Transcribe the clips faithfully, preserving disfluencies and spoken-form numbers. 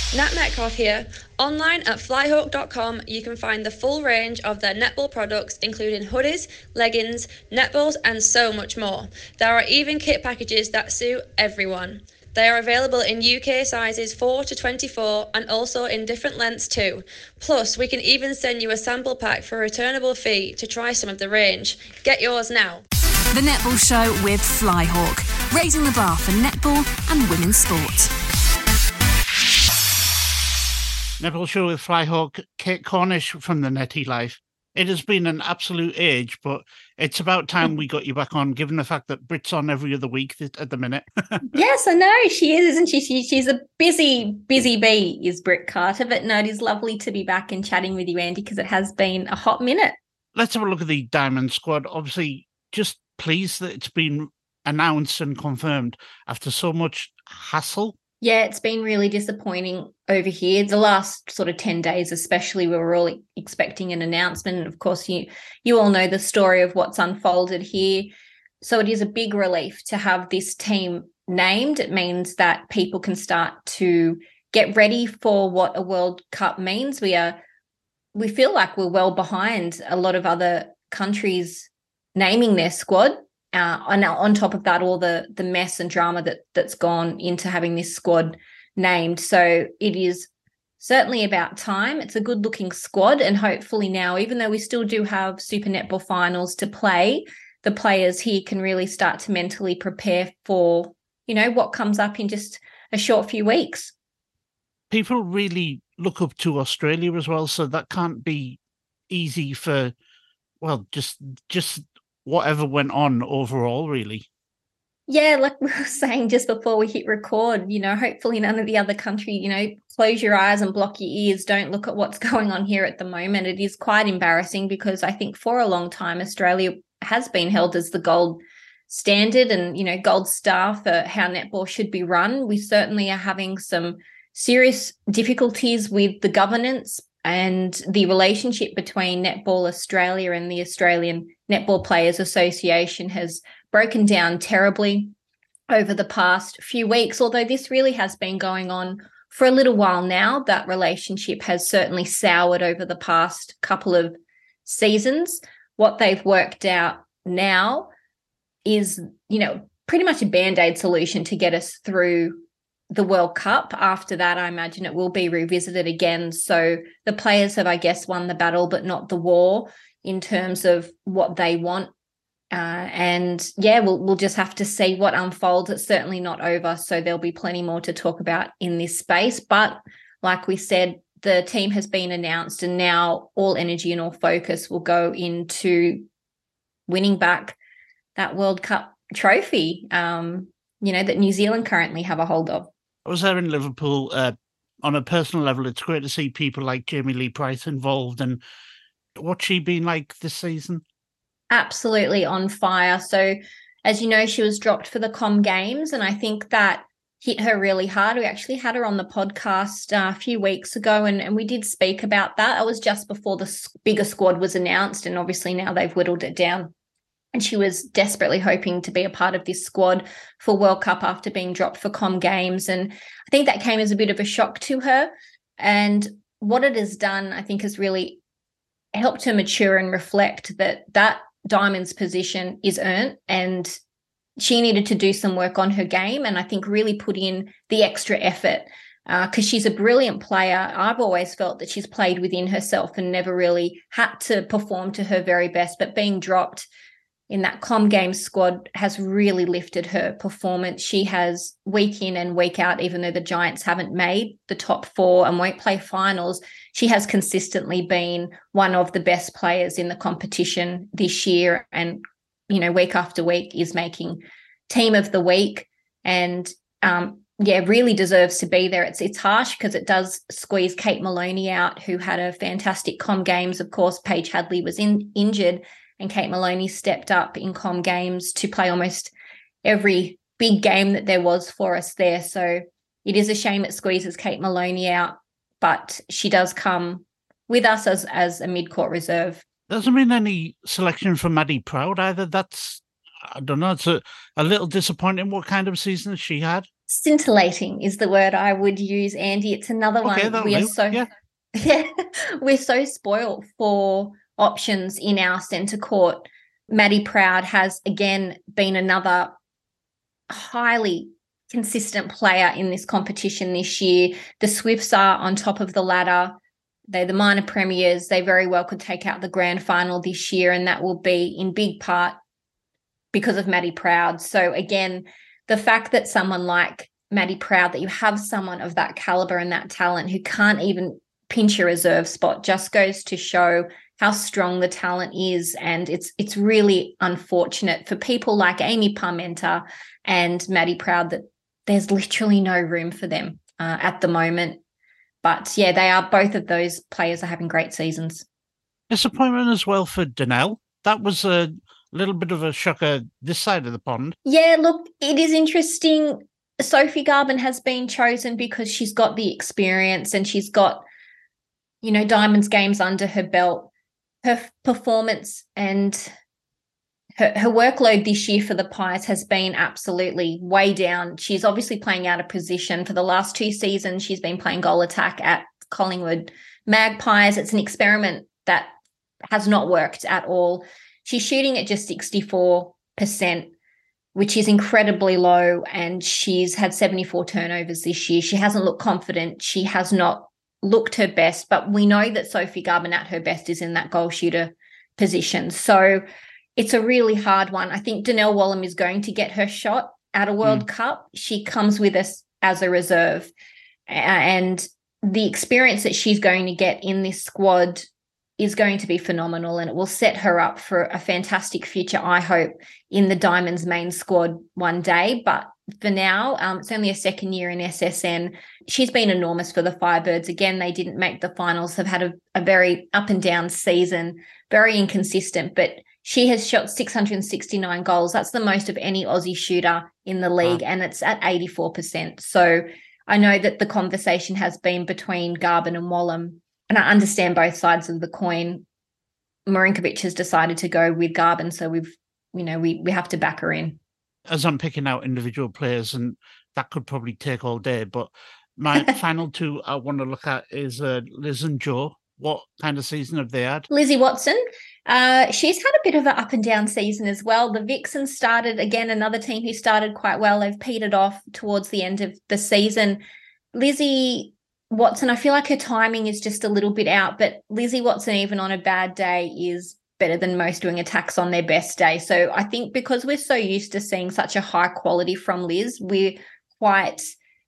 Nat Metcalf here. Online at flyhawk dot com, you can find the full range of their netball products, including hoodies, leggings, netballs, and so much more. There are even kit packages that suit everyone. They are available in U K sizes four to twenty-four and also in different lengths too. Plus, we can even send you a sample pack for a returnable fee to try some of the range. Get yours now. The Netball Show with Flyhawk, raising the bar for netball and women's sport. Netball Show with Flyhawk, Kate Cornish from the Netty Life. It has been an absolute age, but it's about time we got you back on, given the fact that Brit's on every other week at the minute. Yes, I know. She is, isn't she? she? She's a busy, busy bee, is Brit Carter. But no, it is lovely to be back and chatting with you, Andy, because it has been a hot minute. Let's have a look at the Diamond squad. Obviously, just pleased that it's been announced and confirmed after so much hassle. Yeah, it's been really disappointing over here. The last sort of ten days especially, we were all expecting an announcement. And of course, you you all know the story of what's unfolded here. So it is a big relief to have this team named. It means that people can start to get ready for what a World Cup means. We are, we feel like we're well behind a lot of other countries naming their squad. Uh, and on top of that, all the the mess and drama that that's gone into having this squad named. So it is certainly about time. It's a good-looking squad, and hopefully now, even though we still do have Super Netball finals to play, the players here can really start to mentally prepare for, you know, what comes up in just a short few weeks. People really look up to Australia as well, so that can't be easy for, well, just just. whatever went on overall, really. Yeah, like we were saying just before we hit record, you know, hopefully none of the other country, you know, close your eyes and block your ears. Don't look at what's going on here at the moment. It is quite embarrassing because I think for a long time, Australia has been held as the gold standard and, you know, gold star for how netball should be run. We certainly are having some serious difficulties with the governance and the relationship between Netball Australia and the Australian Netball Players Association has broken down terribly over the past few weeks, although this really has been going on for a little while now. That relationship has certainly soured over the past couple of seasons. What they've worked out now is, you know, pretty much a Band-Aid solution to get us through the World Cup. After that, I imagine it will be revisited again. So the players have, I guess, won the battle, but not the war in terms of what they want. Uh, and yeah, we'll we'll just have to see what unfolds. It's certainly not over, so there'll be plenty more to talk about in this space. But like we said, the team has been announced, and now all energy and all focus will go into winning back that World Cup trophy, um, you know, that New Zealand currently have a hold of. I was there in Liverpool. Uh, on a personal level, it's great to see people like Jamie Lee Price involved. And what's she been like this season? Absolutely on fire. So, as you know, she was dropped for the Com Games, and I think that hit her really hard. We actually had her on the podcast uh, a few weeks ago, and, and we did speak about that. It was just before the bigger squad was announced, and obviously now they've whittled it down. And she was desperately hoping to be a part of this squad for World Cup after being dropped for Com Games. And I think that came as a bit of a shock to her. And what it has done, I think, has really helped her mature and reflect that that Diamond's position is earned, and she needed to do some work on her game and I think really put in the extra effort because uh, she's a brilliant player. I've always felt that she's played within herself and never really had to perform to her very best, but being dropped in that Com Games squad has really lifted her performance. She has week in and week out, even though the Giants haven't made the top four and won't play finals, she has consistently been one of the best players in the competition this year. And, you know, week after week is making team of the week and, um, yeah, really deserves to be there. It's it's harsh because it does squeeze Kate Maloney out, who had a fantastic Com Games. Of course, Paige Hadley was in, injured, and Kate Maloney stepped up in Com Games to play almost every big game that there was for us there. So it is a shame it squeezes Kate Maloney out, but she does come with us as, as a mid-court reserve. Doesn't mean any selection for Maddie Proud either. That's, I don't know, it's a, a little disappointing. What kind of season has she had? Scintillating is the word I would use, Andy. It's another Okay, one. We are do. so yeah. yeah, we're so spoiled for options in our centre court. Maddie Proud has again been another highly consistent player in this competition this year. The Swifts are on top of the ladder. They're the minor premiers. They very well could take out the grand final this year, and that will be in big part because of Maddie Proud. So again, the fact that someone like Maddie Proud, that you have someone of that caliber and that talent who can't even pinch a reserve spot, just goes to show how strong the talent is. And it's it's really unfortunate for people like Amy Parmenter and Maddie Proud that there's literally no room for them uh, at the moment. But yeah, they are, both of those players are having great seasons. Disappointment as well for Donnell. That was a little bit of a shocker this side of the pond. Yeah, look, it is interesting. Sophie Garbin has been chosen because she's got the experience and she's got, you know, Diamonds games under her belt. Her performance and her, her workload this year for the Pies has been absolutely way down. She's obviously playing out of position. For the last two seasons, she's been playing goal attack at Collingwood Magpies. It's an experiment that has not worked at all. She's shooting at just sixty-four percent, which is incredibly low, and she's had seventy-four turnovers this year. She hasn't looked confident. She has not looked her best, but we know that Sophie Garbin at her best is in that goal shooter position. So it's a really hard one. I think Donnell Wallam is going to get her shot at a World mm. Cup. She comes with us as a reserve, and the experience that she's going to get in this squad is going to be phenomenal, and it will set her up for a fantastic future, I hope, in the Diamonds main squad one day. But for now, um, it's only a second year in S S N. She's been enormous for the Firebirds. Again, they didn't make the finals, have had a, a very up and down season, very inconsistent, but she has shot six hundred sixty-nine goals. That's the most of any Aussie shooter in the league, wow. and it's at eighty-four percent. So I know that the conversation has been between Garbin and Wallam, and I understand both sides of the coin. Marinkovic has decided to go with Garbin, so we've, you know, we we have to back her in. As I'm picking out individual players, and that could probably take all day, but my final two I want to look at is uh, Liz and Jo. What kind of season have they had? Lizzie Watson, uh, she's had a bit of an up and down season as well. The Vixens started, again, another team who started quite well. They've petered off towards the end of the season. Lizzie Watson, I feel like her timing is just a little bit out, but Lizzie Watson, even on a bad day, is better than most doing attacks on their best day. So I think because we're so used to seeing such a high quality from Liz, we're quite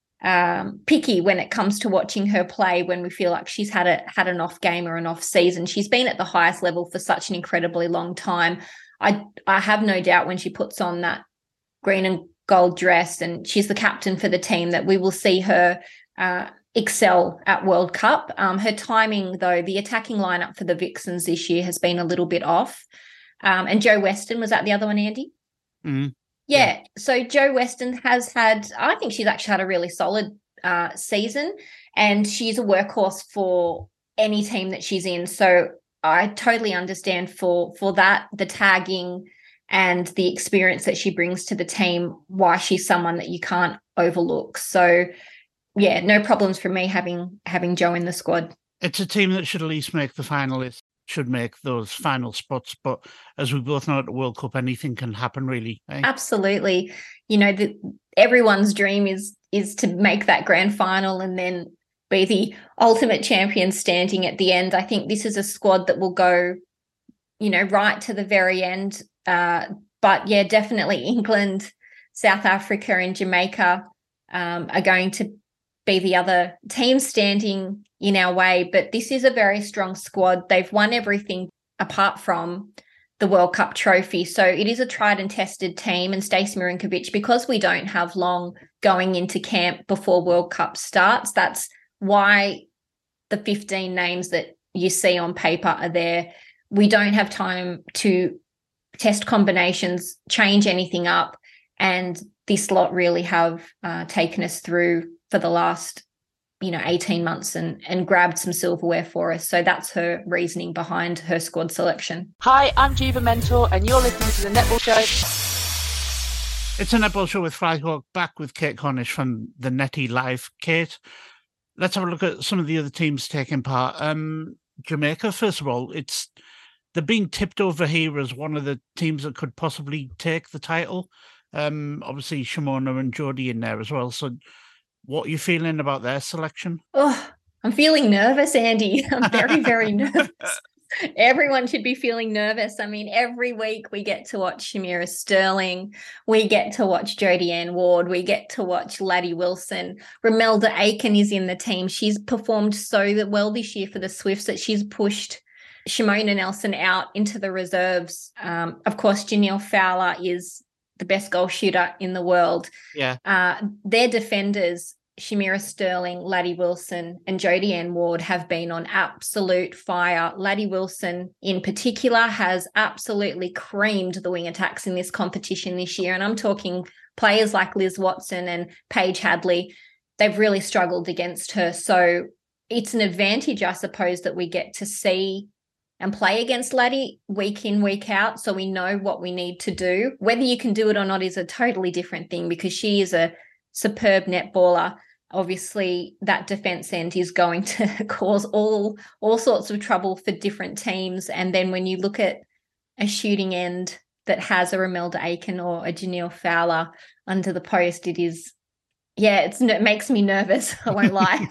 um, picky when it comes to watching her play when we feel like she's had a had an off game or an off season. She's been at the highest level for such an incredibly long time. I I have no doubt when she puts on that green and gold dress and she's the captain for the team that we will see her uh, excel at World Cup. Um, her timing, though, the attacking lineup for the Vixens this year has been a little bit off. Um, and Jo Weston, was that the other one, Andy? Mm-hmm. Yeah. yeah. So Jo Weston has had, I think she's actually had a really solid uh, season, and she's a workhorse for any team that she's in. So I totally understand for for that, the tagging and the experience that she brings to the team, why she's someone that you can't overlook. So yeah, no problems for me having having Jo in the squad. It's a team that should at least make the finalists, should make those final spots. But as we both know, at the World Cup, anything can happen, really. Eh? Absolutely. You know, the, everyone's dream is is to make that grand final and then be the ultimate champion standing at the end. I think this is a squad that will go, you know, right to the very end. Uh, but yeah, definitely England, South Africa and Jamaica um, are going to be the other team standing in our way. But this is a very strong squad. They've won everything apart from the World Cup trophy. So it is a tried and tested team. And Stacey Marinkovic, because we don't have long going into camp before World Cup starts, that's why the fifteen names that you see on paper are there. We don't have time to test combinations, change anything up. And this lot really have uh, taken us through for the last, you know, eighteen months and, and grabbed some silverware for us. So that's her reasoning behind her squad selection. Hi, I'm Jiva Mentor and you're listening to The Netball Show. It's a netball show with Flyhawk, back with Kate Cornish from the Netty Live. Kate, let's have a look at some of the other teams taking part. Um, Jamaica, first of all, it's they're being tipped over here as one of the teams that could possibly take the title. Um, obviously, Shimona and Jodie in there as well. So what are you feeling about their selection? Oh, I'm feeling nervous, Andy. I'm very, very nervous. Everyone should be feeling nervous. I mean, every week we get to watch Shamira Sterling. We get to watch Jodie Ann Ward. We get to watch Laddie Wilson. Romelda Aiken is in the team. She's performed so well this year for the Swifts that she's pushed Shimona Nelson out into the reserves. Um, of course, Janelle Fowler is the best goal shooter in the world. Yeah. Uh, their defenders, Shamira Sterling, Laddie Wilson, and Jodie Ann Ward, have been on absolute fire. Laddie Wilson, in particular, has absolutely creamed the wing attacks in this competition this year. And I'm talking players like Liz Watson and Paige Hadley. They've really struggled against her. So it's an advantage, I suppose, that we get to see and play against Laddie week in, week out, so we know what we need to do. Whether you can do it or not is a totally different thing, because she is a superb netballer. Obviously, that defense end is going to cause all all sorts of trouble for different teams. And then when you look at a shooting end that has a Romelda Aiken or a Janelle Fowler under the post, it is, yeah, it's, it makes me nervous. I won't lie.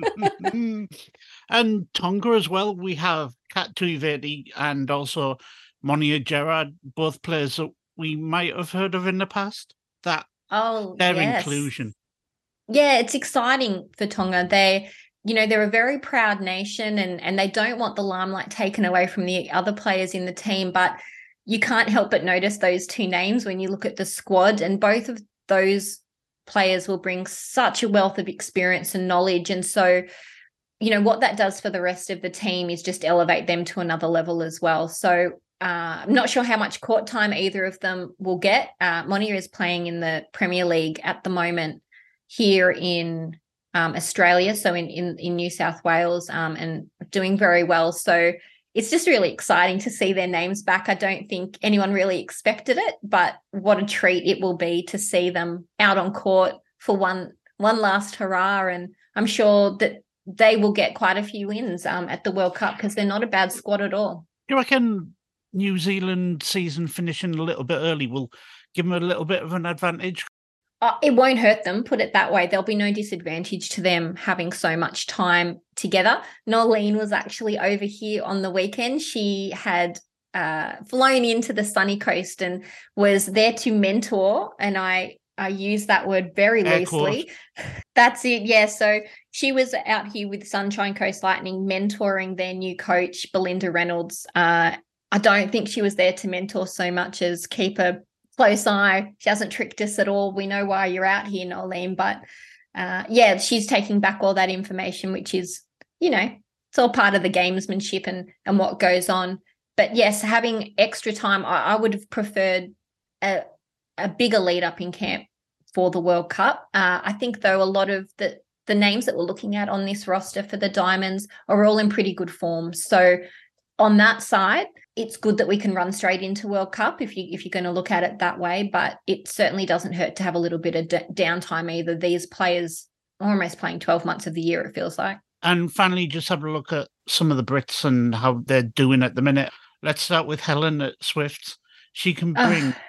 And Tonga as well. We have Kat Tuiveti and also Monia Gerard, both players that we might have heard of in the past. That oh, their yes. inclusion. Yeah, it's exciting for Tonga. They, you know, they're a very proud nation, and and they don't want the limelight taken away from the other players in the team. But you can't help but notice those two names when you look at the squad, and both of those players will bring such a wealth of experience and knowledge. And so, you know, what that does for the rest of the team is just elevate them to another level as well. So uh, I'm not sure how much court time either of them will get. Uh, Monia is playing in the Premier League at the moment here in um, Australia, so in, in, in New South Wales, um, and doing very well. So it's just really exciting to see their names back. I don't think anyone really expected it, but what a treat it will be to see them out on court for one one last hurrah. And I'm sure that they will get quite a few wins um, at the World Cup, because they're not a bad squad at all. Do you reckon New Zealand season finishing a little bit early will give them a little bit of an advantage? Uh, it won't hurt them, put it that way. There'll be no disadvantage to them having so much time together. Nolene was actually over here on the weekend. She had uh, flown into the sunny coast and was there to mentor, and I I use that word very Air loosely. That's it, yeah. So she was out here with Sunshine Coast Lightning mentoring their new coach, Belinda Reynolds. Uh, I don't think she was there to mentor so much as keep a close eye. She hasn't tricked us at all. We know why you're out here, Nolene. But uh, yeah, she's taking back all that information, which is, you know, it's all part of the gamesmanship and, and what goes on. But yes, having extra time, I, I would have preferred a, a bigger lead up in camp for the World Cup. Uh, I think, though, a lot of the, the names that we're looking at on this roster for the Diamonds are all in pretty good form. So on that side, it's good that we can run straight into World Cup if you if you're going to look at it that way. But it certainly doesn't hurt to have a little bit of d- downtime either. These players are almost playing twelve months of the year, it feels like. And finally, just have a look at some of the Brits and how they're doing at the minute. Let's start with Helen at Swifts. She can bring uh,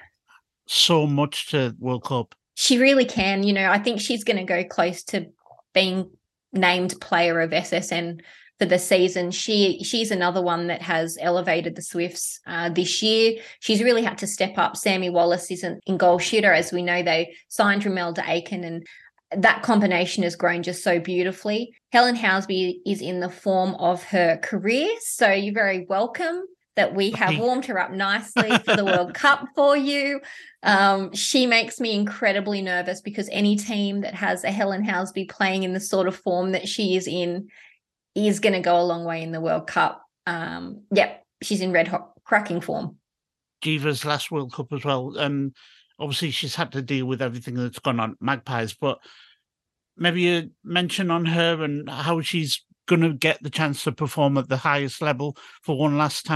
so much to World Cup. She really can. You know, I think she's going to go close to being named player of S S N for the season. She she's another one that has elevated the Swifts uh, this year. She's really had to step up. Sammy Wallace isn't in goal shooter. As we know, they signed Romelda Aiken, and that combination has grown just so beautifully. Helen Housby is in the form of her career, so you're very welcome that we have warmed her up nicely for the World Cup for you. Um, she makes me incredibly nervous, because any team that has a Helen Housby playing in the sort of form that she is in is going to go a long way in the World Cup. Um, yep, she's in red hot cracking form. Jiva's last World Cup as well. Um, obviously, she's had to deal with everything that's gone on at Magpies, but maybe a mention on her and how she's going to get the chance to perform at the highest level for one last time.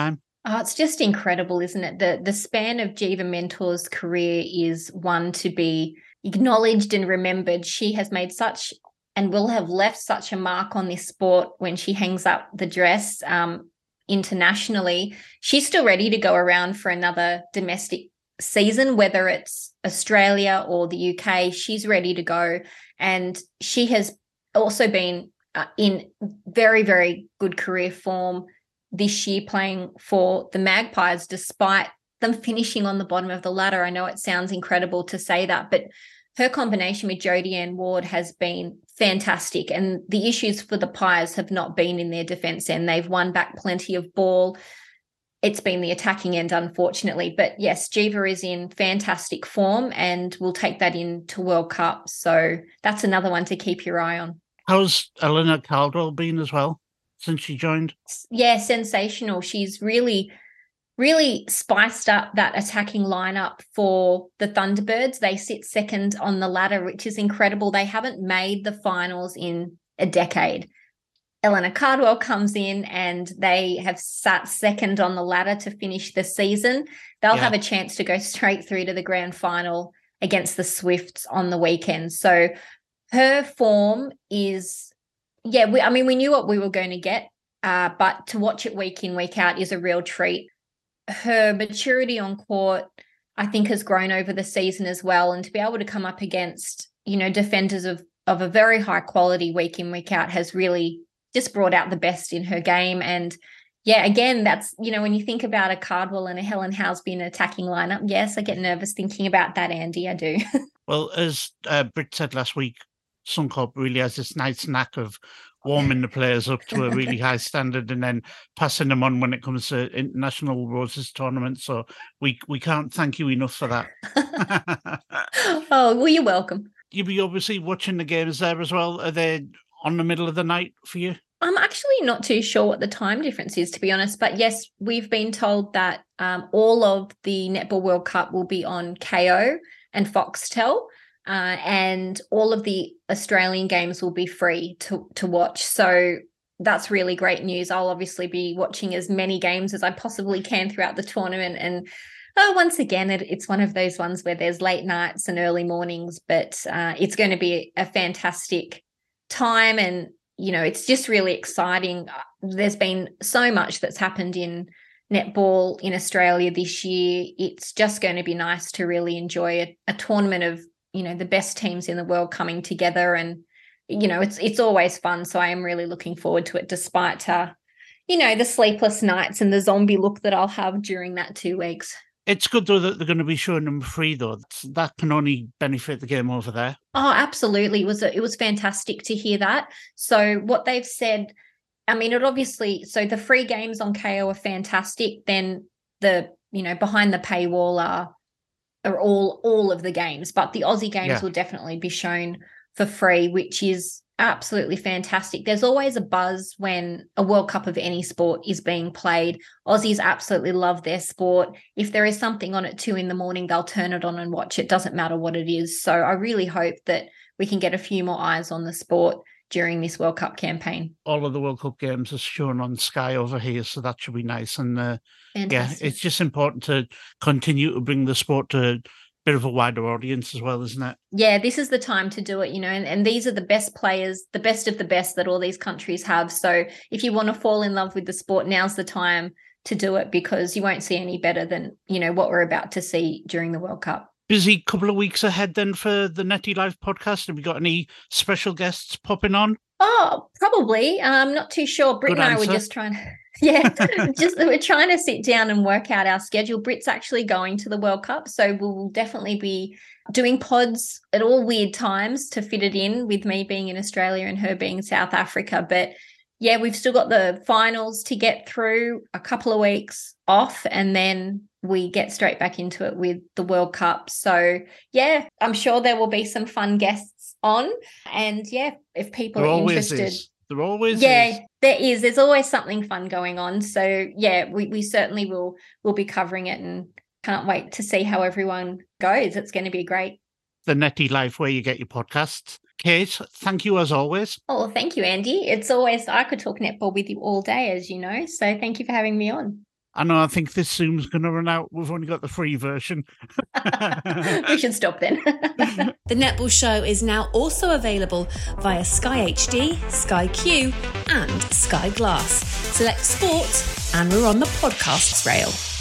Oh, it's just incredible, isn't it? The the span of Jiva Mentor's career is one to be acknowledged and remembered. She has made such and will have left such a mark on this sport when she hangs up the dress um, internationally. She's still ready to go around for another domestic season, whether it's Australia or the U K. She's ready to go. And she has also been uh, in very, very good career form this year, playing for the Magpies, despite them finishing on the bottom of the ladder. I know it sounds incredible to say that, but her combination with Jodie-Ann Ward has been fantastic. And the issues for the Pies have not been in their defence end. They've won back plenty of ball. It's been the attacking end, unfortunately. But yes, Jiva is in fantastic form and will take that into World Cup. So that's another one to keep your eye on. How's Eleanor Caldwell been as well since she joined? Yeah, sensational. She's really, really spiced up that attacking lineup for the Thunderbirds. They sit second on the ladder, which is incredible. They haven't made the finals in a decade. Eleanor Cardwell comes in and they have sat second on the ladder to finish the season. They'll yeah. have a chance to go straight through to the grand final against the Swifts on the weekend. So her form is, yeah, we, I mean, we knew what we were going to get, uh, but to watch it week in, week out is a real treat. Her maturity on court, I think, has grown over the season as well. And to be able to come up against, you know, defenders of, of a very high quality week in, week out has really just brought out the best in her game. And yeah, again, that's, you know, when you think about a Cardwell and a Helen Housby in an attacking lineup, yes, I get nervous thinking about that, Andy, I do. Well, as uh, Britt said last week, Suncorp really has this nice knack of warming the players up to a really high standard and then passing them on when it comes to international roses tournaments. So we we can't thank you enough for that. Oh, well, you're welcome. You'll be obviously watching the games there as well. Are they on the middle of the night for you? I'm actually not too sure what the time difference is, to be honest. But yes, we've been told that um, all of the Netball World Cup will be on K O and Foxtel. Uh, and all of the Australian games will be free to, to watch. So that's really great news. I'll obviously be watching as many games as I possibly can throughout the tournament. And oh, once again, it, it's one of those ones where there's late nights and early mornings, but uh, it's going to be a fantastic time. And, you know, it's just really exciting. There's been so much that's happened in netball in Australia this year. It's just going to be nice to really enjoy a, a tournament of, you know, the best teams in the world coming together. And, you know, it's it's always fun. So I am really looking forward to it, despite, uh, you know, the sleepless nights and the zombie look that I'll have during that two weeks. It's good, though, that they're going to be showing them free, though. That can only benefit the game over there. Oh, absolutely. It was, it was fantastic to hear that. So what they've said, I mean, it obviously, so the free games on K O are fantastic. Then the, you know, behind the paywall are, are all all of the games, but the Aussie games yeah. will definitely be shown for free, which is absolutely fantastic. There's always a buzz when a World Cup of any sport is being played. Aussies absolutely love their sport. If there is something on at two in the morning, they'll turn it on and watch it. Doesn't matter what it is. So I really hope that we can get a few more eyes on the sport during this World Cup campaign. All of the World Cup games are shown on Sky over here, so that should be nice. And uh, yeah, it's just important to continue to bring the sport to a bit of a wider audience as well, isn't it? Yeah, this is the time to do it, you know, and, and these are the best players, the best of the best that all these countries have. So if you want to fall in love with the sport, now's the time to do it, because you won't see any better than, you know, what we're about to see during the World Cup. Busy couple of weeks ahead then for the Netty Live podcast. Have we got any special guests popping on? Oh, probably. I'm not too sure. Britt Good and answer. I were just trying to, yeah, just we're trying to sit down and work out our schedule. Britt's actually going to the World Cup, so we'll definitely be doing pods at all weird times to fit it in, with me being in Australia and her being in South Africa. But yeah, we've still got the finals to get through, a couple of weeks off, and then we get straight back into it with the World Cup. So yeah, I'm sure there will be some fun guests on. And yeah, if people there are always interested. Is. There always yeah, is. there is. There's always something fun going on. So yeah, we, we certainly will will be covering it, and can't wait to see how everyone goes. It's going to be great. The Netty Life, where you get your podcasts. Kate, thank you as always. Oh, well, thank you, Andy. It's always, I could talk netball with you all day, as you know. So thank you for having me on. I know, I think this Zoom's going to run out. We've only got the free version. We should stop then. The Netball Show is now also available via Sky H D, Sky Q and Sky Glass. Select Sport and we're on the podcasts rail.